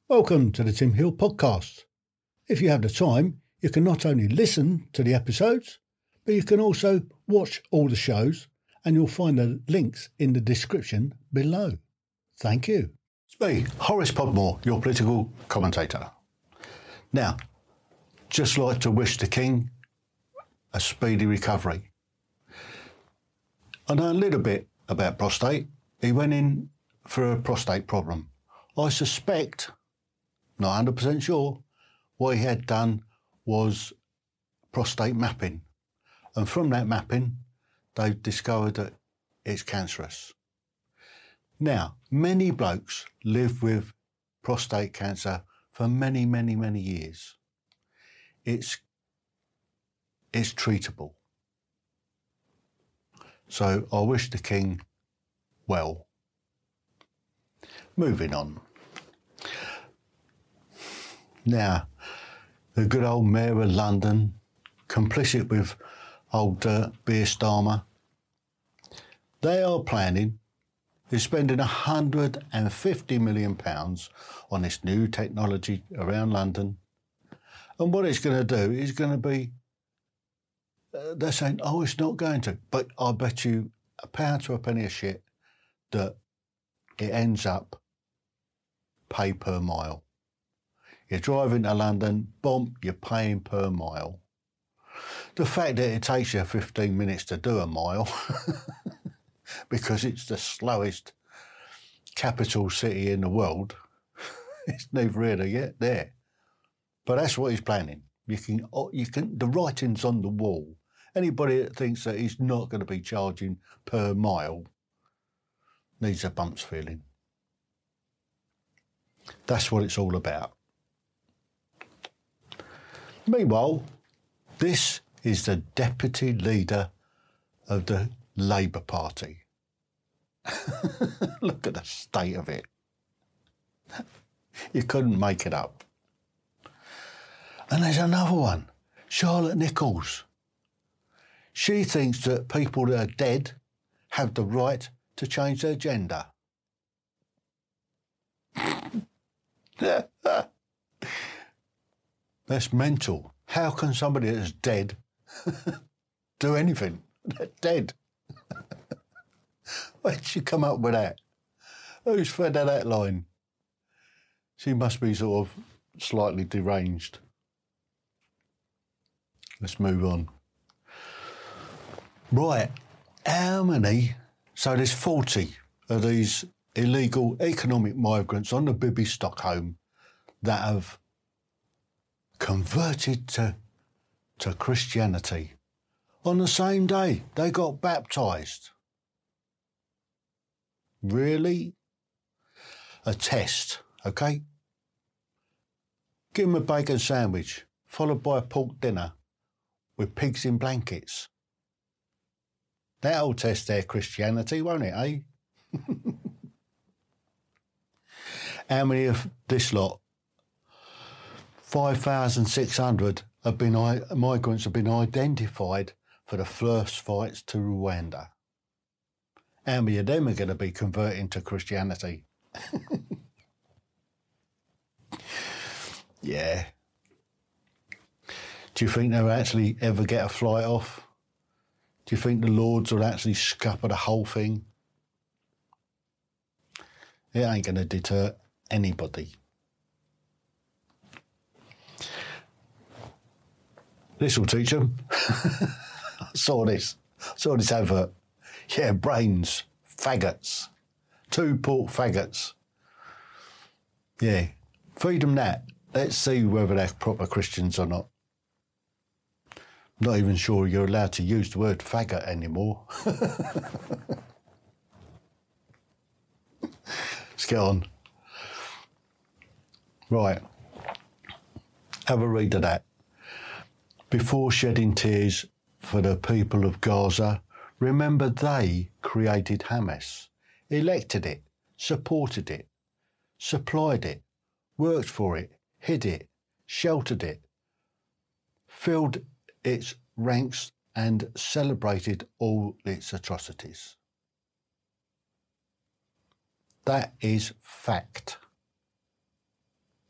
Welcome to the Tim Hill Podcast. If you have the time, you can not only listen to the episodes, but you can also watch all the shows, and you'll find the links in the description below. Thank you. It's me, Horace Podmore, your political commentator. Now, just like to wish the King a speedy recovery. I know a little bit about prostate. He went in for a prostate problem. I suspect, not 100% sure, what he had done was prostate mapping. And from that mapping, they discovered that it's cancerous. Now, many blokes live with prostate cancer for many, many, many years. It's treatable. So I wish the King well. Moving on. Now, the good old Mayor of London, complicit with old Keir Starmer, they are planning, they're spending £150 million on this new technology around London. And what it's going to do is going to be, they're saying, oh, it's not going to. But I bet you a pound to a penny of shit that it ends up pay per mile. You're driving to London, boom, you're paying per mile. The fact that it takes you 15 minutes to do a mile, because it's the slowest capital city in the world, it's never really yet there. But that's what he's planning. You can. The writing's on the wall. Anybody that thinks that he's not going to be charging per mile needs a bumps feeling. That's what it's all about. Meanwhile, this is the deputy leader of the Labour Party. Look at the state of it. You couldn't make it up. And there's another one, Charlotte Nichols. She thinks that people that are dead have the right to change their gender. That's mental. How can somebody that's dead do anything? They're dead. Where did she come up with that? Who's fed her that line? She must be sort of slightly deranged. Let's move on. Right, how many? So there's 40 of these illegal economic migrants on the Bibby Stockholm that have converted to Christianity. On the same day, they got baptised. Really? A test, okay? Give them a bacon sandwich, followed by a pork dinner with pigs in blankets. That'll test their Christianity, won't it, eh? How many of this lot? 5,600 migrants have been identified for the first flights to Rwanda. How many of them are going to be converting to Christianity? Yeah. Do you think they'll actually ever get a flight off? Do you think the Lords will actually scupper the whole thing? It ain't going to deter anybody. This will teach them. I saw this advert. Yeah, brains, faggots. 2 pork faggots. Yeah, feed them that. Let's see whether they're proper Christians or not. Not even sure you're allowed to use the word faggot anymore. Let's get on. Right. Have a read of that. Before shedding tears for the people of Gaza, remember they created Hamas, elected it, supported it, supplied it, worked for it, hid it, sheltered it, filled its ranks and celebrated all its atrocities. That is fact.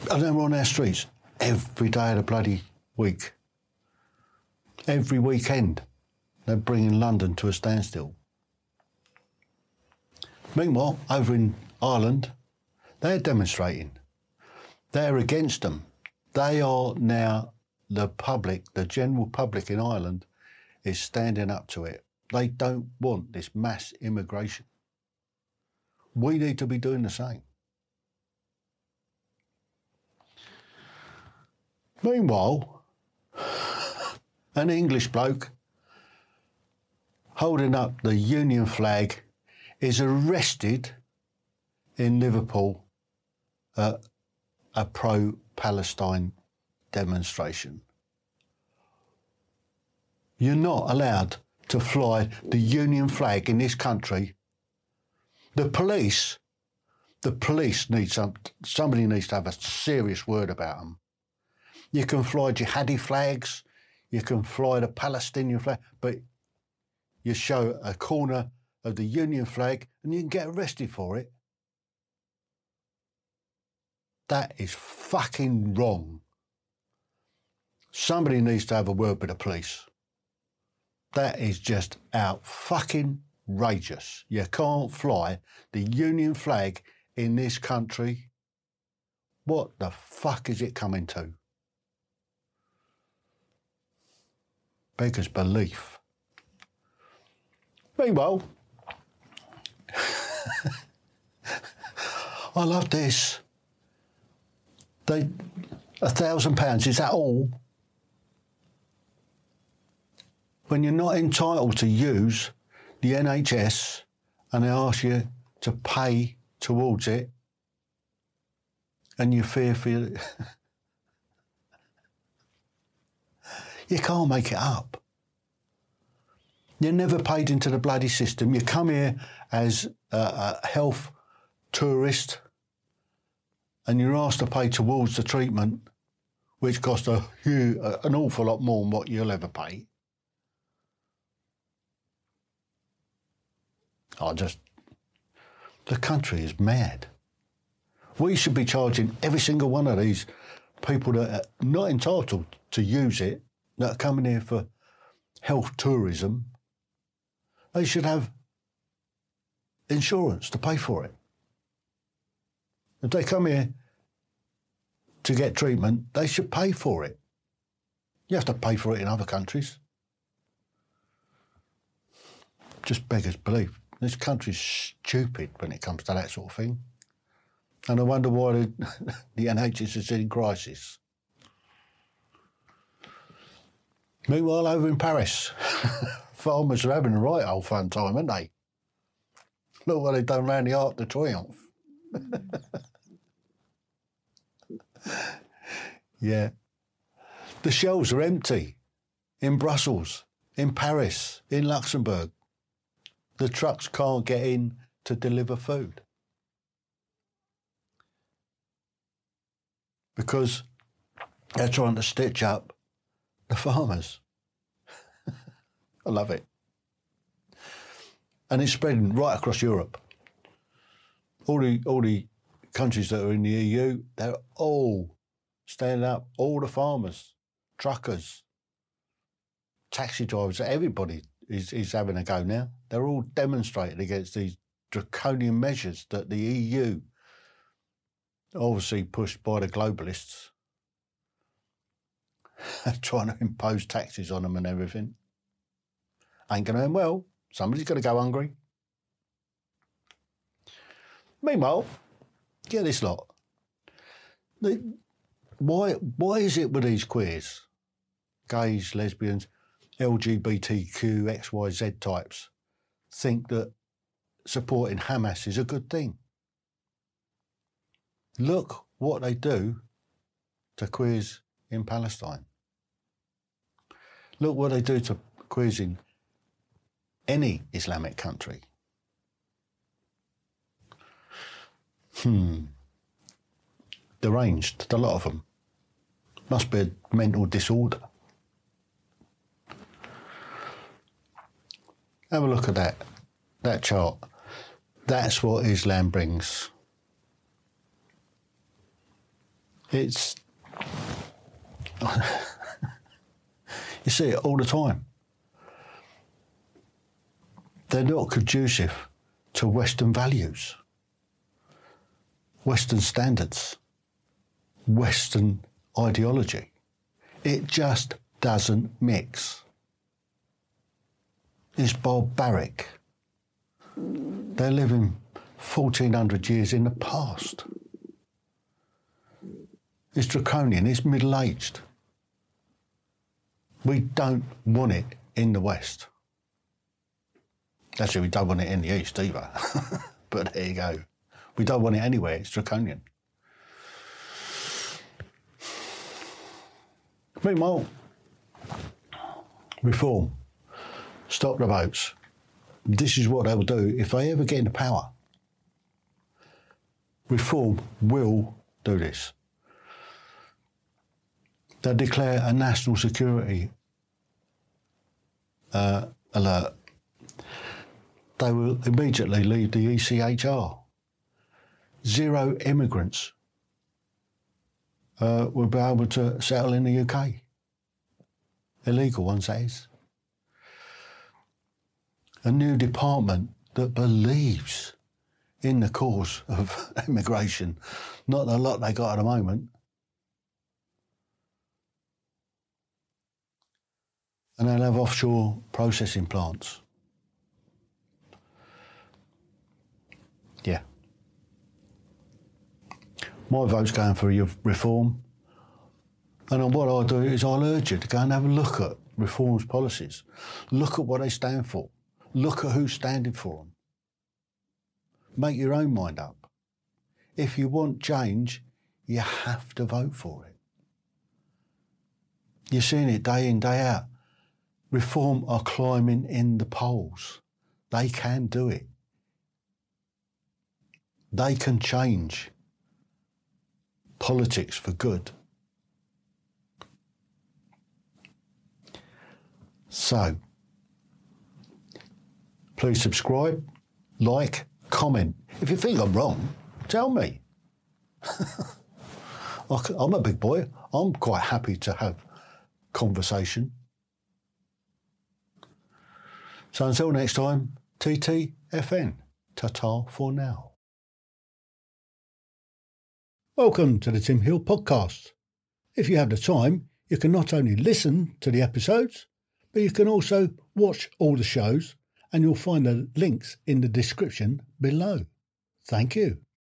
And they're on our streets every day of the bloody week. Every weekend, they're bringing London to a standstill. Meanwhile, over in Ireland, they're demonstrating. They're against them. They are now the public, the general public in Ireland is standing up to it. They don't want this mass immigration. We need to be doing the same. Meanwhile, an English bloke holding up the Union flag is arrested in Liverpool at a pro-Palestine demonstration. You're not allowed to fly the Union flag in this country. The police need somebody needs to have a serious word about them. You can fly jihadi flags, you can fly the Palestinian flag, but you show a corner of the Union flag and you can get arrested for it. That is fucking wrong. Somebody needs to have a word with the police. That is just out fucking outrageous. You can't fly the Union flag in this country. What the fuck is it coming to? Beggars belief. Meanwhile, I love this. £1,000, is that all? When you're not entitled to use the NHS and they ask you to pay towards it and you fear for you, you can't make it up. You're never paid into the bloody system. You come here as a health tourist and you're asked to pay towards the treatment, which costs an awful lot more than what you'll ever pay. The country is mad. We should be charging every single one of these people that are not entitled to use it, that are coming here for health tourism. They should have insurance to pay for it. If they come here to get treatment, they should pay for it. You have to pay for it in other countries. Just beggars belief. This country's stupid when it comes to that sort of thing. And I wonder why the NHS is in crisis. Meanwhile, over in Paris, farmers are having a right old fun time, aren't they? Look what they've done round the Arc de Triomphe. Yeah. The shelves are empty in Brussels, in Paris, in Luxembourg. The trucks can't get in to deliver food. Because they're trying to stitch up the farmers. I love it. And it's spreading right across Europe. All the countries that are in the EU, they're all standing up. All the farmers, truckers, taxi drivers, everybody is having a go now. They're all demonstrating against these draconian measures that the EU, obviously pushed by the globalists, trying to impose taxes on them and everything. Ain't going to end well. Somebody's going to go hungry. Meanwhile, get this lot. Why is it with these queers, gays, lesbians, LGBTQ, XYZ types, think that supporting Hamas is a good thing? Look what they do to queers in Palestine. Look what they do to queers in any Islamic country. Deranged, a lot of them. Must be a mental disorder. Have a look at that chart. That's what Islam brings. It's... you see it all the time. They're not conducive to Western values, Western standards, Western ideology. It just doesn't mix. It's barbaric. They're living 1400 years in the past. It's draconian, it's middle-aged. We don't want it in the West. Actually, we don't want it in the East either. But there you go. We don't want it anywhere, it's draconian. Meanwhile, reform, stop the votes. This is what they will do if they ever get into power. Reform will do this. They'll declare a national security alert. They will immediately leave the ECHR. 0 immigrants will be able to settle in the UK. Illegal ones, that is. A new department that believes in the cause of immigration, not the lot they got at the moment. And they'll have offshore processing plants. Yeah. My vote's going for reform. And what I'll do is I'll urge you to go and have a look at reform's policies. Look at what they stand for. Look at who's standing for them. Make your own mind up. If you want change, you have to vote for it. You're seeing it day in, day out. Reform are climbing in the polls. They can do it. They can change politics for good. So, please subscribe, like, comment. If you think I'm wrong, tell me. I'm a big boy. I'm quite happy to have conversation. So until next time, TTFN. Ta-ta for now. Welcome to the Tim Hill Podcast. If you have the time, you can not only listen to the episodes, but you can also watch all the shows, and you'll find the links in the description below. Thank you.